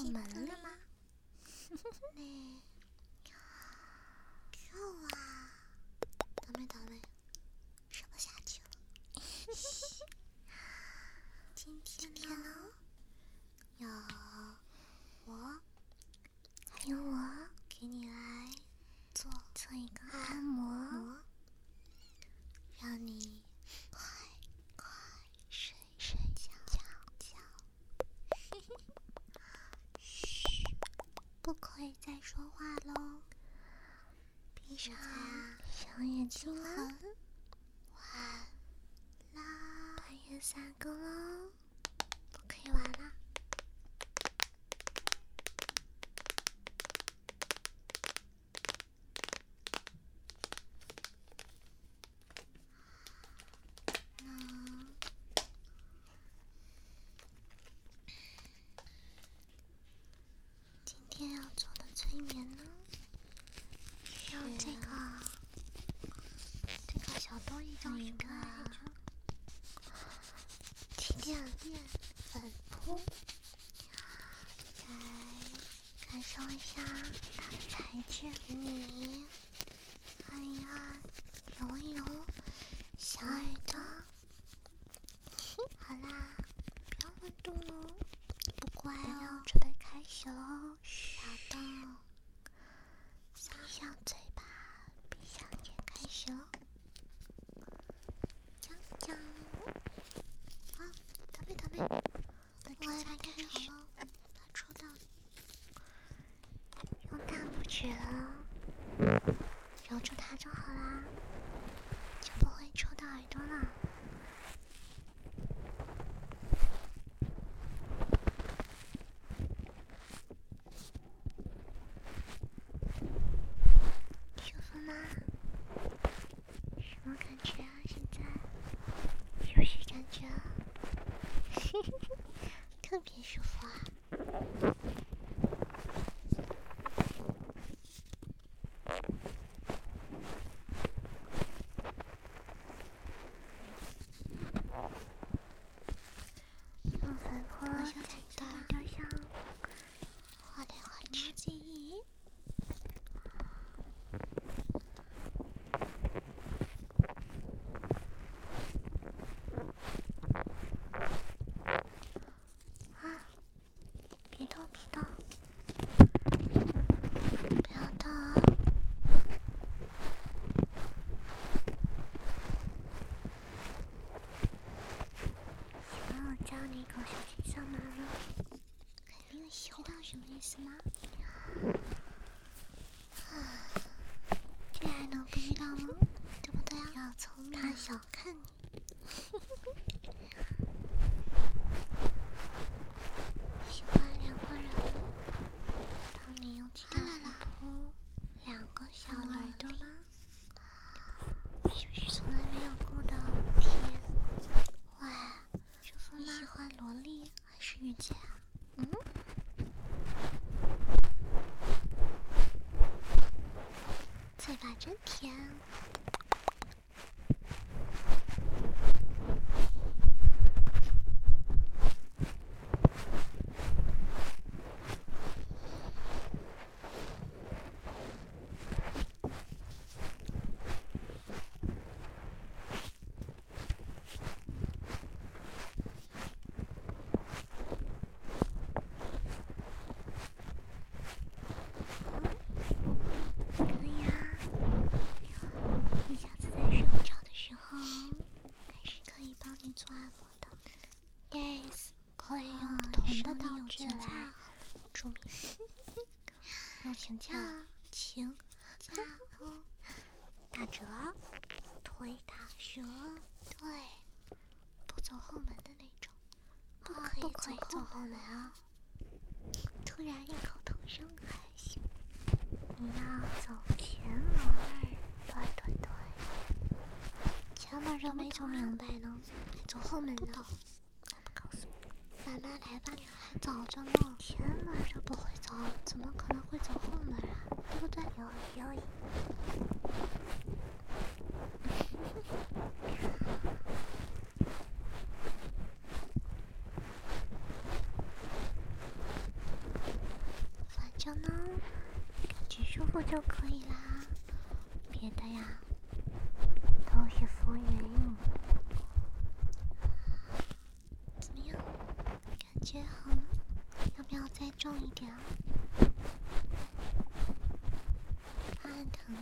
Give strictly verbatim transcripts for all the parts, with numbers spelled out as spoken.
门了吗？ね今日はダメダメ说不下去了。今天呢，有我还有我给你来做做一个按摩，让你快快睡睡觉觉。嘘，不可以再说话喽。闭上小眼睛了，晚啦，半夜三更喽，不可以玩啦。今天要做的催眠呢，需要这个这个小东西叫什么来着？电粉扑，来感受一下它的材质，你按一按，揉一揉小耳朵。好啦，不要乱动哦，不乖哦，准备开始喽。小动，闭上嘴巴，闭上眼，开始喽。讲讲，啊，ダメダメ，我来开始喽，它戳到你，用大拇指了，揉住它就好啦，就不会戳到耳朵了。舒服吗？什么感觉啊？现在是不是感觉啊？特别舒服啊！用粉扑在你的耳朵上画来画去，记忆。别动别动，不要动哦。喜欢我教你狗小情上马吗？肯定喜欢。知道什么意思吗？这还能不知道吗？对不对啊？要聪明，他小看你。喜欢两个人，当你用其他粉扑两个小耳朵吗？是不是从来没有过的体验？哇，舒服吗？你喜欢萝莉还是御姐啊？嗯？嘴巴真甜。可以啊，你下次在睡不着的时候，还是可以帮你做按摩的。Yes， 可以用不同的道具来助眠。用请假，请假哦，打折，推打折，对，不走后门的那种，不可以不可以走后门啊！突然异口同声还行。你要走前门，对对对，前门都没走明白呢，还走后门呢？不告诉你，慢慢来吧，还早着呢。前门就不会走，怎么可能会走后门啊？对不对？有有。 着呢，感觉舒服就可以啦，别的呀都是浮云。怎么样？感觉好吗？要不要再重一点啊？怕很疼。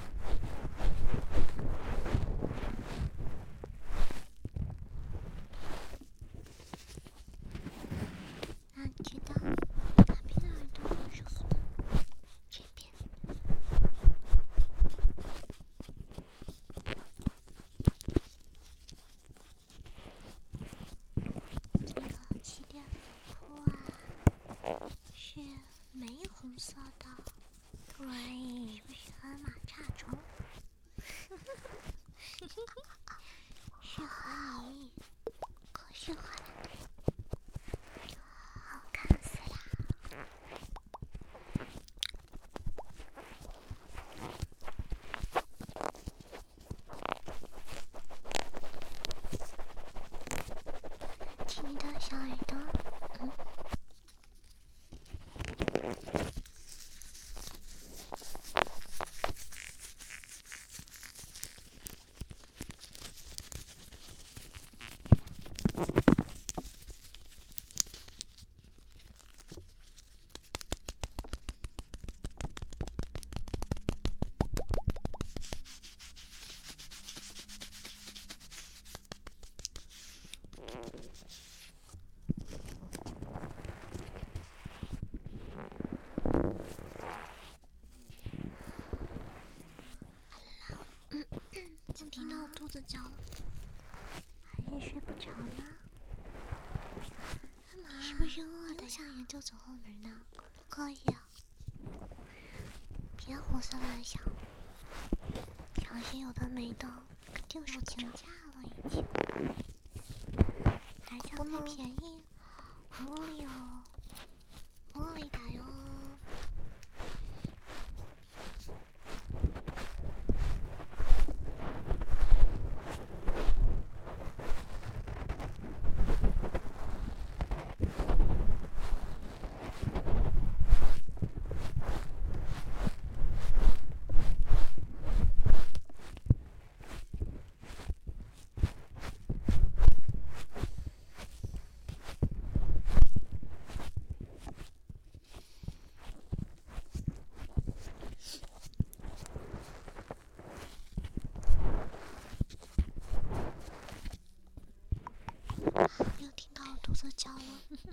那你觉得哪边的耳朵更舒服呢？这边。这个气垫裤啊，是玫红色的，对，是不是很马叉虫？适合你，可适合了，好看死啦！亲你的小耳朵，嗯。怎么听到我肚子叫了？还是睡不着呢？干嘛？是不是饿的？想研究走后门呢？不可以啊！别胡思乱想，小心有的没的，肯定是请假了已经。还想太便宜，无理哦，无理打哟。又听到我肚子叫了。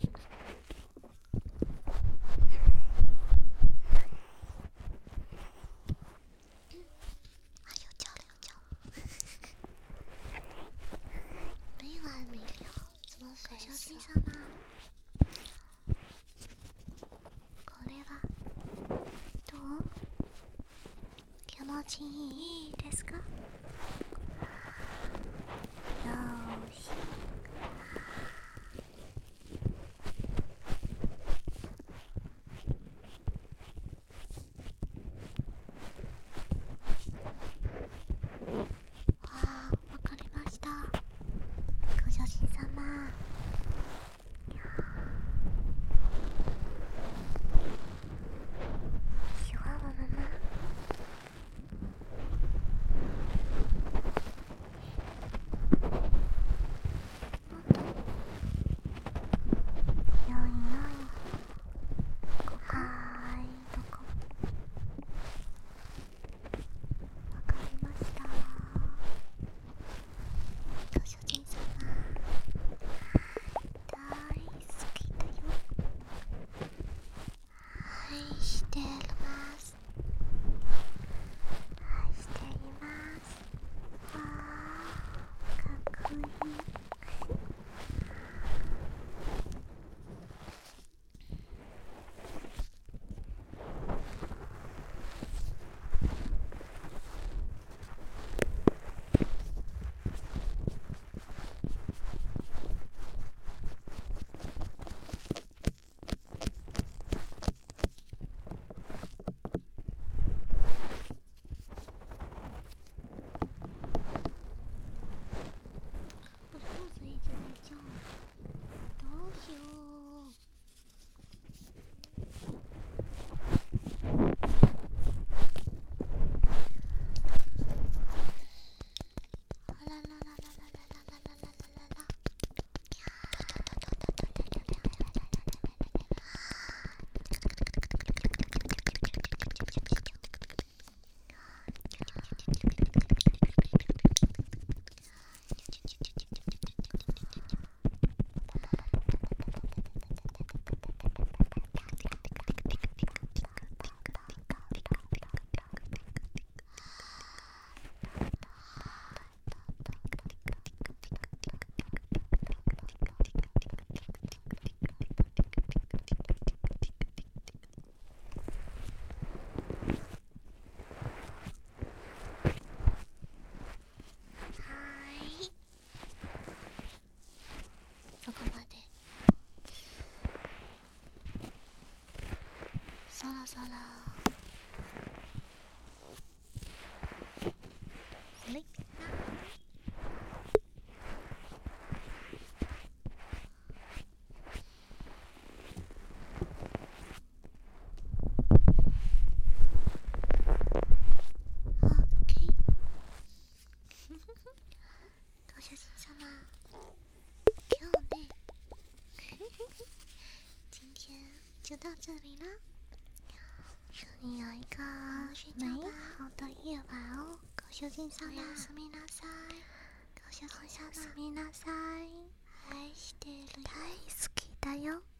啊，又叫了又叫了，没完没了，怎么回事？小心上吗？これはどう？気持ちいいですか？よし。わかりました。ご主人様。喜欢我们吗？よいよい。はーい、どこ？わかりました。ご主人様。大好きだよ。愛してます。愛しています。わあ、かっこいい。 そろスリップオッケーご主人様今日ね今天就到这里了，祝你有一个美好的夜晚哦，ご主人様おやすみなさい。ご主人様おやすみなさい。愛してるよ。大好きだよ。